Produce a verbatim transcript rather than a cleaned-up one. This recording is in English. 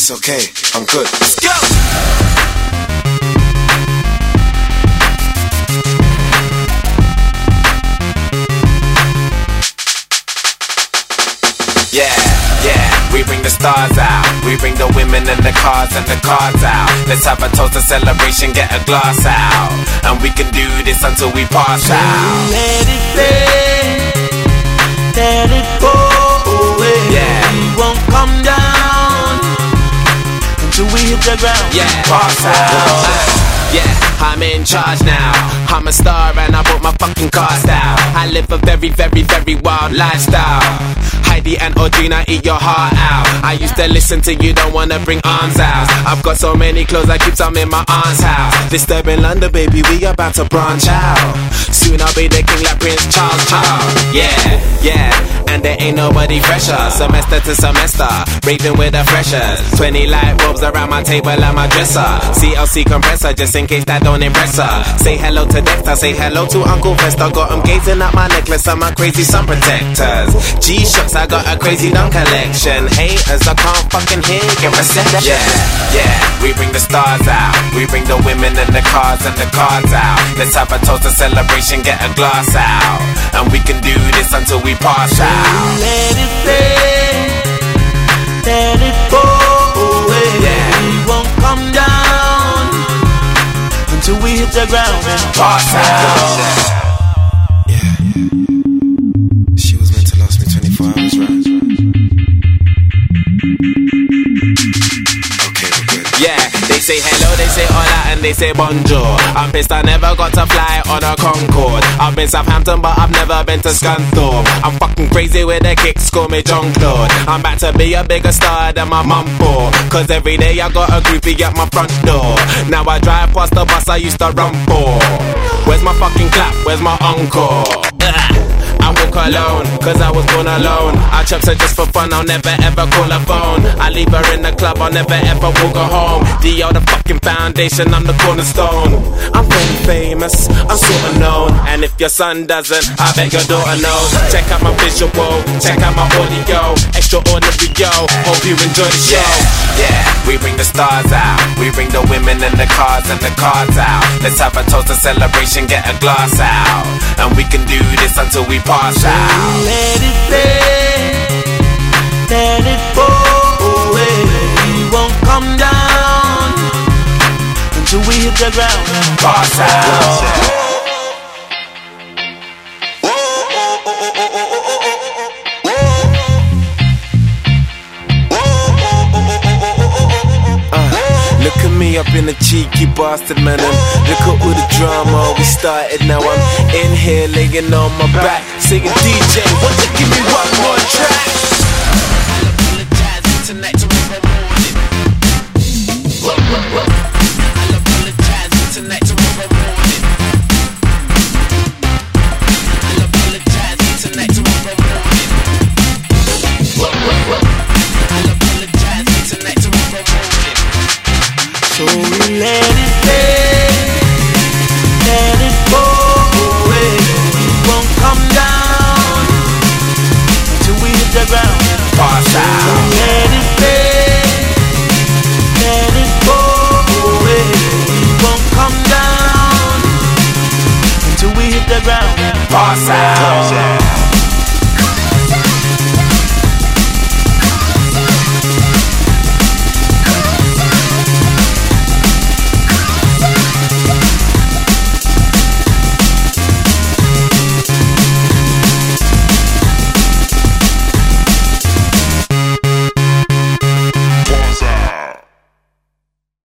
It's okay, I'm good. Let's go! Yeah, yeah, we bring the stars out. We bring the women and the cars and the cards out. Let's have a toast, a celebration, get a glass out. And we can do this until we pass out. Let it rain, let it go away. Yeah, we won't come down until we hit the ground. Yeah, pass out. Uh, yeah, I'm in charge now. I'm a star and I bought my fucking cars out. I live a very, very, very wild lifestyle. Heidi and Audrina, eat your heart out. I used to listen to you, don't wanna bring arms out. I've got so many clothes, I keep some in my aunt's house. Disturbing London, baby, we about to branch out. Soon I'll be the king like Prince Charles, Charles. Yeah, yeah, and there ain't nobody fresher. Semester to semester, raving with the freshers. Twenty light bulbs around my table and my dresser. C L C compressor, just in case that don't impress her. Say hello to Dexter, say hello to Uncle Fester. Got him gazing at my necklace and my crazy sun protectors. G-Shocks, I got a crazy dumb collection. Haters, I can't fucking hear you. Yeah, yeah, we bring the stars out. We bring the women and the cars and the cards out. Let's have a toast, a celebration, get a glass out. And we can do this until we pass out. Let it rain, let it go away. Yeah, we won't come down until we hit the ground and pass out. Yeah, they say hello, they say hola, and they say bonjour. I'm pissed I never got to fly on a Concorde. I've been Southampton, but I've never been to Scunthorpe. I'm fucking crazy with the kicks, call me John Claude. I'm about to be a bigger star than my mum for. Cause every day I got a groupie at my front door. Now I drive past the bus I used to run for. Where's my fucking clap, where's my encore? I walk alone, cause I was born alone. I chucks her just for fun, I'll never ever call her phone. I leave her in the club, I'll never ever walk her home. D O the fucking foundation, I'm the cornerstone. I'm very famous, I'm sorta known. And if your son doesn't, I bet your daughter knows. Check out my visual, check out my audio. Extraordinary, yo, hope you enjoy the show. Yeah, yeah, we bring the stars out. We bring the women and the cars and the cards out. Let's have a toast, a celebration, get a glass out. And we can do this until we pass out. Let it rain, let it go away. We won't come down until we hit the ground and pass out. Look at me up in a cheeky bastard, man, and look at all the drama we started. Now I'm in here laying on my back, singing D J, won't you give me one more track? I'll apologize tonight tomorrow morning. I'll apologize tonight tomorrow morning. I'll apologize tonight tomorrow morning. I'll apologize tonight tomorrow morning. So we let it rain, let it go away. We won't come down until we hit the ground and pass out. So let it rain, let it go away. We won't come down until we hit the ground and pass out.